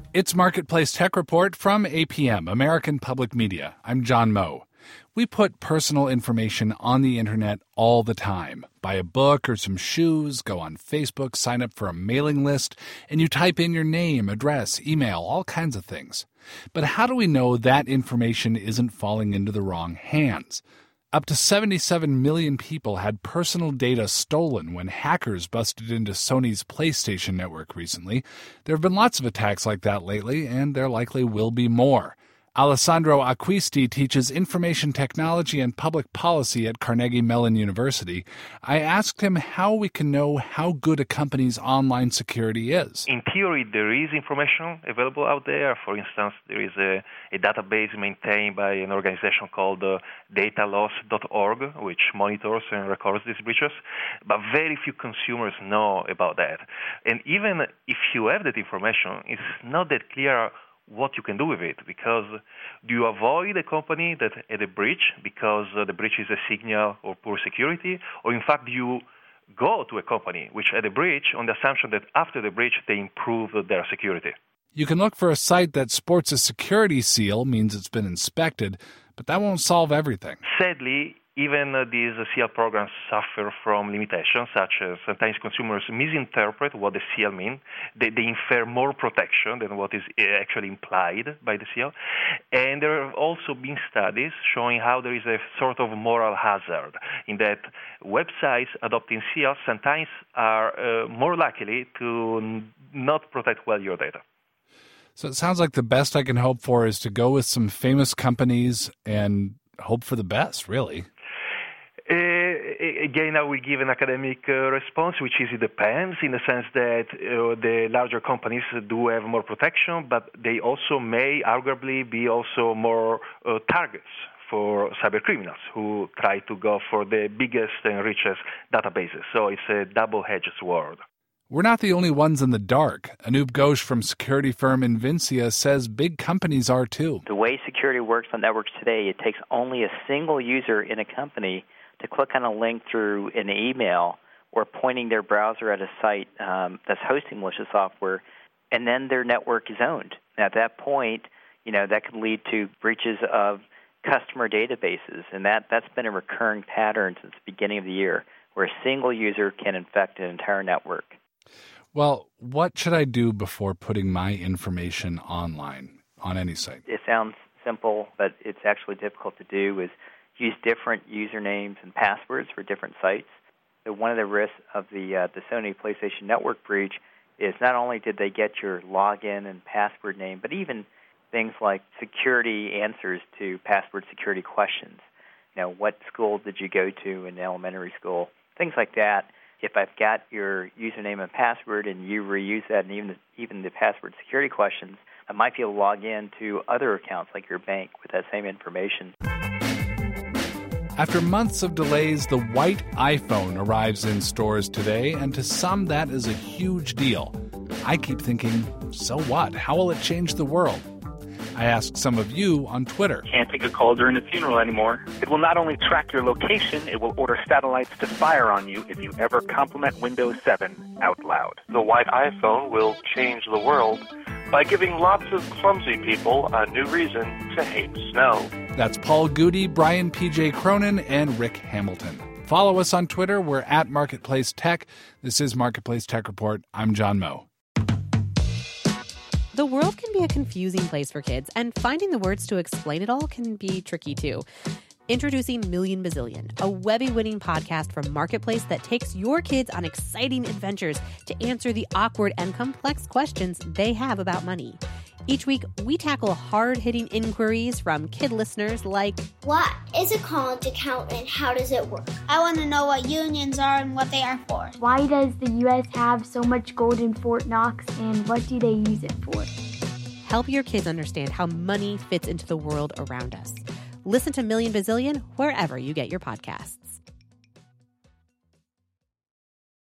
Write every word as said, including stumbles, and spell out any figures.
It's Marketplace Tech Report from A P M, American Public Media. I'm John Moe. We put personal information on the internet all the time. Buy a book or some shoes, go on Facebook, sign up for a mailing list, and you type in your name, address, email, all kinds of things. But how do we know that information isn't falling into the wrong hands? Up to seventy-seven million people had personal data stolen when hackers busted into Sony's PlayStation network recently. There have been lots of attacks like that lately, and there likely will be more. Alessandro Acquisti teaches information technology and public policy at Carnegie Mellon University. I asked him how we can know how good a company's online security is. In theory, there is information available out there. For instance, there is a, a database maintained by an organization called uh, data loss dot org, which monitors and records these breaches. But very few consumers know about that. And even if you have that information, it's not that clear what you can do with it, because do you avoid a company that had a breach because uh, the breach is a signal of poor security, or in fact do you go to a company which had a breach on the assumption that after the breach they improve their security? You can look for a site that sports a security seal, means it's been inspected, but that won't solve everything. Sadly, even uh, these uh, C L programs suffer from limitations, such as sometimes consumers misinterpret what the C L means. They, they infer more protection than what is actually implied by the C L. And there have also been studies showing how there is a sort of moral hazard in that websites adopting C L sometimes are uh, more likely to n- not protect well your data. So it sounds like the best I can hope for is to go with some famous companies and hope for the best, really. Uh, again, I will give an academic uh, response, which is it depends, in the sense that uh, the larger companies do have more protection, but they also may arguably be also more uh, targets for cyber criminals who try to go for the biggest and richest databases. So it's a double-edged sword. We're not the only ones in the dark. Anup Ghosh from security firm Invincia says big companies are too. The way security works on networks today, it takes only a single user in a company to click on a link through an email or pointing their browser at a site um, that's hosting malicious software, and then their network is owned. And at that point, you know, that could lead to breaches of customer databases, and that, that's been a recurring pattern since the beginning of the year, where a single user can infect an entire network. Well, what should I do before putting my information online on any site? It sounds simple, but it's actually difficult to do, is use different usernames and passwords for different sites. So one of the risks of the uh, the Sony PlayStation Network breach is not only did they get your login and password name, but even things like security answers to password security questions. You know, what school did you go to in elementary school? Things like that. If I've got your username and password and you reuse that, and even the, even the password security questions, I might be able to log in to other accounts like your bank with that same information. After months of delays, the white iPhone arrives in stores today, and to some that is a huge deal. I keep thinking, so what? How will it change the world? I asked some of you on Twitter. Can't take a call during a funeral anymore. It will not only track your location, it will order satellites to fire on you if you ever compliment Windows seven out loud. The white iPhone will change the world by giving lots of clumsy people a new reason to hate snow. That's Paul Goody, Brian P J. Cronin, and Rick Hamilton. Follow us on Twitter. We're at Marketplace Tech. This is Marketplace Tech Report. I'm John Moe. The world can be a confusing place for kids, and finding the words to explain it all can be tricky too. Introducing Million Bazillion, a Webby-winning podcast from Marketplace that takes your kids on exciting adventures to answer the awkward and complex questions they have about money. Each week, we tackle hard-hitting inquiries from kid listeners like, what is a college account and how does it work? I want to know what unions are and what they are for. Why does the U S have so much gold in Fort Knox, and what do they use it for? Help your kids understand how money fits into the world around us. Listen to Million Bazillion wherever you get your podcasts.